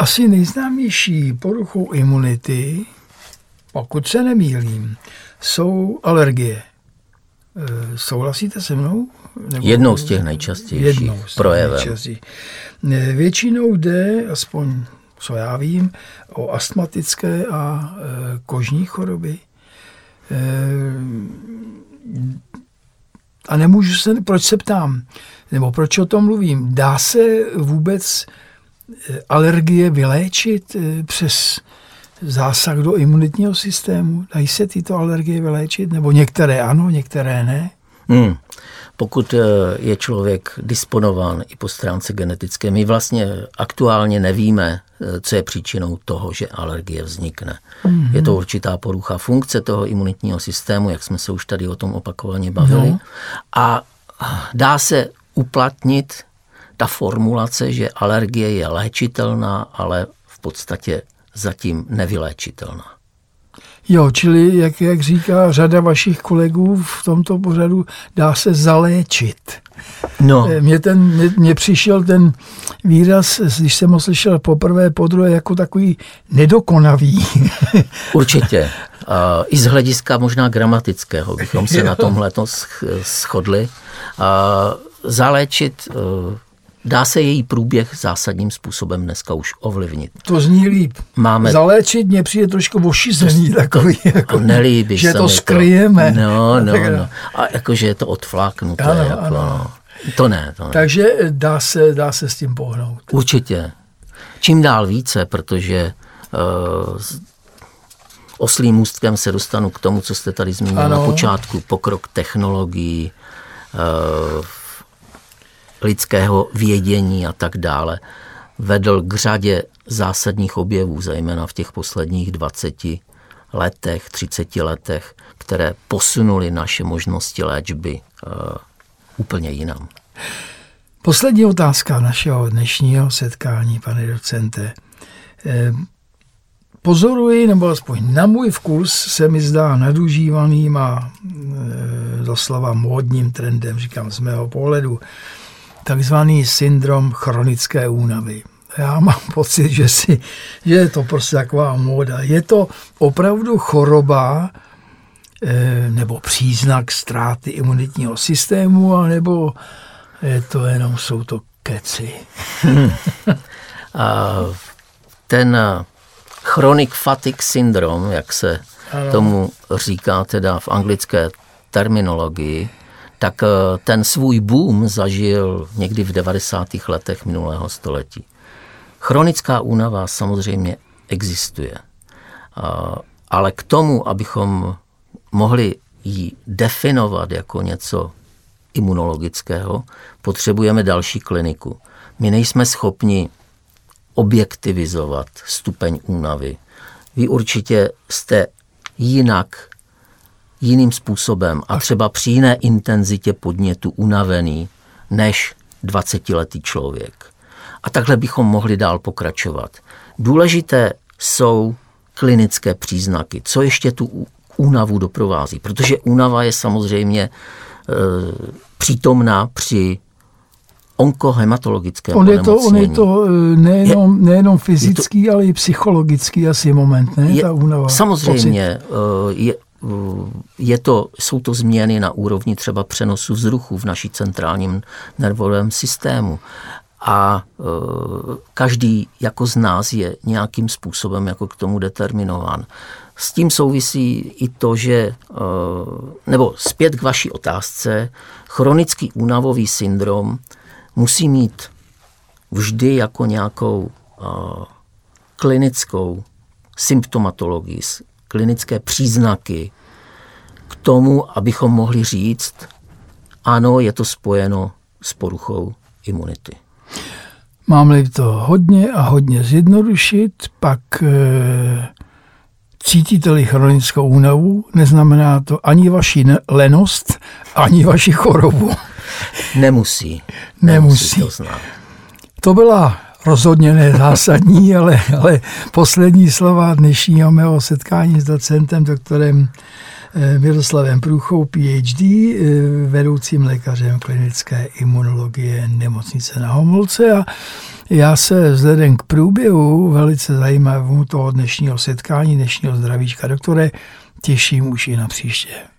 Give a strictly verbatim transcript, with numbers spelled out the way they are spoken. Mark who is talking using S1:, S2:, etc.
S1: asi nejznámější poruchou imunity, pokud se nemýlím, jsou alergie. Souhlasíte se mnou?
S2: Nebo jednou z těch nejčastějších projevem.
S1: Většinou jde, aspoň co já vím, o astmatické a e, kožní choroby. E, a nemůžu se, proč se ptám, nebo proč o tom mluvím, dá se vůbec alergie vyléčit e, přes zásah do imunitního systému? Dají se tyto alergie vyléčit? Nebo některé ano, některé ne?
S2: Hmm. Pokud je člověk disponován i po stránce genetické, my vlastně aktuálně nevíme, co je příčinou toho, že alergie vznikne. Mm-hmm. Je to určitá porucha funkce toho imunitního systému, jak jsme se už tady o tom opakovaně bavili. No. A dá se uplatnit ta formulace, že alergie je léčitelná, ale v podstatě zatím nevyléčitelná.
S1: Jo, čili, jak, jak říká řada vašich kolegů v tomto pořadu, dá se zaléčit.
S2: No.
S1: Mně, ten, mně, mně přišel ten výraz, když jsem ho slyšel poprvé, podruhé, jako takový nedokonavý.
S2: Určitě. Uh, I z hlediska možná gramatického bychom se na tomhle shodli. Uh, zaléčit... Uh, Dá se její průběh zásadním způsobem dneska už ovlivnit.
S1: To zní líp. Máme... Zaléčit mě přijde trošku ošizený takový. Jako,
S2: nelíbí
S1: že
S2: se
S1: to skryjeme.
S2: To. No, no, no. A jakože je to odfláknuté.
S1: Ano,
S2: jako,
S1: ano.
S2: No. To ne, to ne.
S1: Takže dá se, dá se s tím pohnout.
S2: Určitě. Čím dál více, protože uh, s oslím můstkem se dostanu k tomu, co jste tady zmínil na počátku. Pokrok technologií, uh, lidského vědění a tak dále, vedl k řadě zásadních objevů, zejména v těch posledních dvaceti letech, třiceti letech, které posunuly naše možnosti léčby uh, úplně jinam.
S1: Poslední otázka našeho dnešního setkání, pane docente. Pozoruji, nebo aspoň na můj vkus se mi zdá nadužívaným a e, doslova módním trendem, říkám z mého pohledu, takzvaný syndrom chronické únavy. Já mám pocit, že, si, že je to prostě taková móda. Je to opravdu choroba e, nebo příznak ztráty imunitního systému, nebo je to jenom, jsou to keci?
S2: Hmm. A ten chronic fatigue syndrome, jak se ano. tomu říká teda v anglické terminologii, tak ten svůj boom zažil někdy v devadesátých letech minulého století. Chronická únava samozřejmě existuje, ale k tomu, abychom mohli ji definovat jako něco imunologického, potřebujeme další kliniku. My nejsme schopni objektivizovat stupeň únavy. Vy určitě jste jinak, jiným způsobem a třeba při jiné intenzitě podnětu unavený než dvacetiletý člověk. A takhle bychom mohli dál pokračovat. Důležité jsou klinické příznaky. Co ještě tu únavu doprovází? Protože únava je samozřejmě e, přítomná při onkohematologickém
S1: on je to, on je to nejenom, nejenom fyzický, to, ale i psychologický asi moment, ne?
S2: Je,
S1: ta únava.
S2: Samozřejmě je, je to, jsou to změny na úrovni třeba přenosu vzruchu v naší centrálním nervovém systému. A e, každý jako z nás je nějakým způsobem jako k tomu determinován. S tím souvisí i to, že, e, nebo zpět k vaší otázce, chronický únavový syndrom musí mít vždy jako nějakou uh, klinickou symptomatologii, klinické příznaky k tomu, abychom mohli říct, ano, je to spojeno s poruchou imunity.
S1: Mám-li to hodně a hodně zjednodušit, pak e, cítíte-li chronickou únavu, neznamená to ani vaši lenost, ani vaši chorobu.
S2: Nemusí.
S1: Nemusí.
S2: Nemusí to,
S1: to byla rozhodně nezásadní, ale, ale poslední slova dnešního mého setkání s docentem doktorem Miroslavem Průchou, P H D, vedoucím lékařem klinické imunologie Nemocnice Na Homolce, a já se vzhledem k průběhu velice zajímavému toho dnešního setkání, dnešního zdravíčka doktore, těším už i na příště.